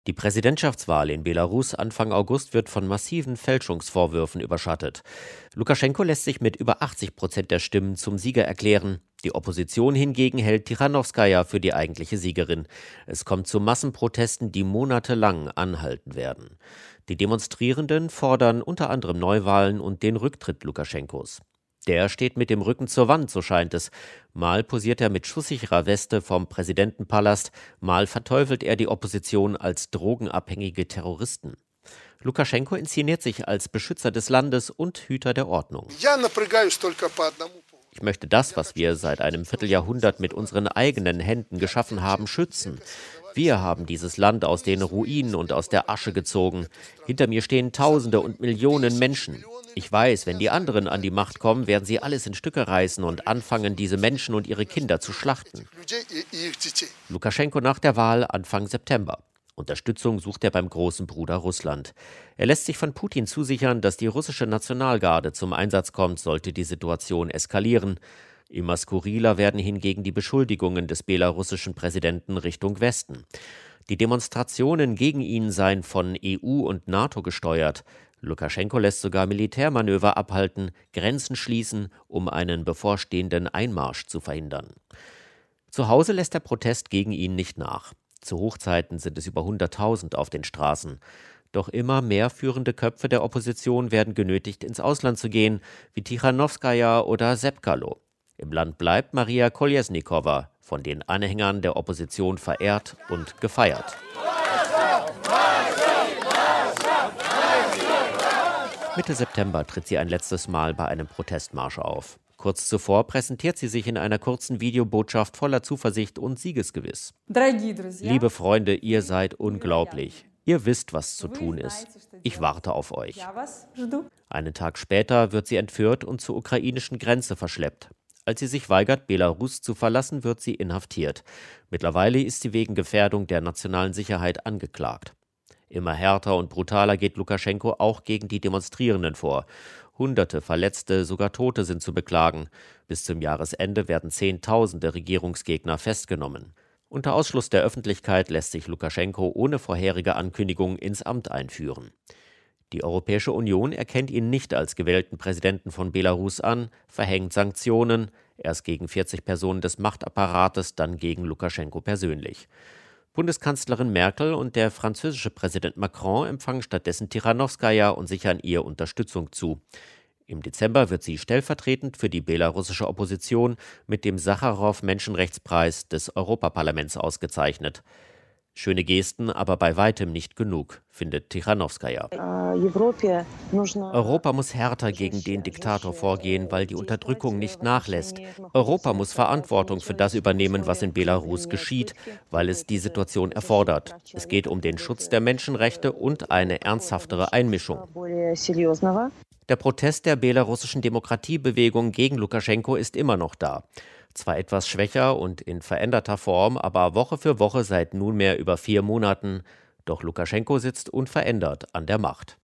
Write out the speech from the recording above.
Die Präsidentschaftswahl in Belarus Anfang August wird von massiven Fälschungsvorwürfen überschattet. Lukaschenko lässt sich mit über 80% der Stimmen zum Sieger erklären. Die Opposition hingegen hält Tichanowskaja für die eigentliche Siegerin. Es kommt zu Massenprotesten, die monatelang anhalten werden. Die Demonstrierenden fordern unter anderem Neuwahlen und den Rücktritt Lukaschenkos. Der steht mit dem Rücken zur Wand, so scheint es. Mal posiert er mit schusssicherer Weste vom Präsidentenpalast, mal verteufelt er die Opposition als drogenabhängige Terroristen. Lukaschenko inszeniert sich als Beschützer des Landes und Hüter der Ordnung. Ich möchte das, was wir seit einem Vierteljahrhundert mit unseren eigenen Händen geschaffen haben, schützen. Wir haben dieses Land aus den Ruinen und aus der Asche gezogen. Hinter mir stehen Tausende und Millionen Menschen. Ich weiß, wenn die anderen an die Macht kommen, werden sie alles in Stücke reißen und anfangen, diese Menschen und ihre Kinder zu schlachten. Lukaschenko nach der Wahl Anfang September. Unterstützung sucht er beim großen Bruder Russland. Er lässt sich von Putin zusichern, dass die russische Nationalgarde zum Einsatz kommt, sollte die Situation eskalieren. Immer skurriler werden hingegen die Beschuldigungen des belarussischen Präsidenten Richtung Westen. Die Demonstrationen gegen ihn seien von EU und NATO gesteuert. Lukaschenko lässt sogar Militärmanöver abhalten, Grenzen schließen, um einen bevorstehenden Einmarsch zu verhindern. Zu Hause lässt der Protest gegen ihn nicht nach. Zu Hochzeiten sind es über 100.000 auf den Straßen. Doch immer mehr führende Köpfe der Opposition werden genötigt, ins Ausland zu gehen, wie Tichanowskaja oder Sepkalo. Im Land bleibt Maria Kolesnikova, von den Anhängern der Opposition verehrt und gefeiert. Mitte September tritt sie ein letztes Mal bei einem Protestmarsch auf. Kurz zuvor präsentiert sie sich in einer kurzen Videobotschaft voller Zuversicht und siegesgewiss. Liebe Freunde, ihr seid unglaublich. Ihr wisst, was zu tun ist. Ich warte auf euch. Einen Tag später wird sie entführt und zur ukrainischen Grenze verschleppt. Als sie sich weigert, Belarus zu verlassen, wird sie inhaftiert. Mittlerweile ist sie wegen Gefährdung der nationalen Sicherheit angeklagt. Immer härter und brutaler geht Lukaschenko auch gegen die Demonstrierenden vor. Hunderte Verletzte, sogar Tote sind zu beklagen. Bis zum Jahresende werden Zehntausende Regierungsgegner festgenommen. Unter Ausschluss der Öffentlichkeit lässt sich Lukaschenko ohne vorherige Ankündigung ins Amt einführen. Die Europäische Union erkennt ihn nicht als gewählten Präsidenten von Belarus an, verhängt Sanktionen, erst gegen 40 Personen des Machtapparates, dann gegen Lukaschenko persönlich. Bundeskanzlerin Merkel und der französische Präsident Macron empfangen stattdessen Tichanowskaja und sichern ihr Unterstützung zu. Im Dezember wird sie stellvertretend für die belarussische Opposition mit dem Sacharow-Menschenrechtspreis des Europaparlaments ausgezeichnet. Schöne Gesten, aber bei weitem nicht genug, findet Tichanowskaja. Europa muss härter gegen den Diktator vorgehen, weil die Unterdrückung nicht nachlässt. Europa muss Verantwortung für das übernehmen, was in Belarus geschieht, weil es die Situation erfordert. Es geht um den Schutz der Menschenrechte und eine ernsthaftere Einmischung. Der Protest der belarussischen Demokratiebewegung gegen Lukaschenko ist immer noch da. Zwar etwas schwächer und in veränderter Form, aber Woche für Woche seit nunmehr über 4 Monaten. Doch Lukaschenko sitzt unverändert an der Macht.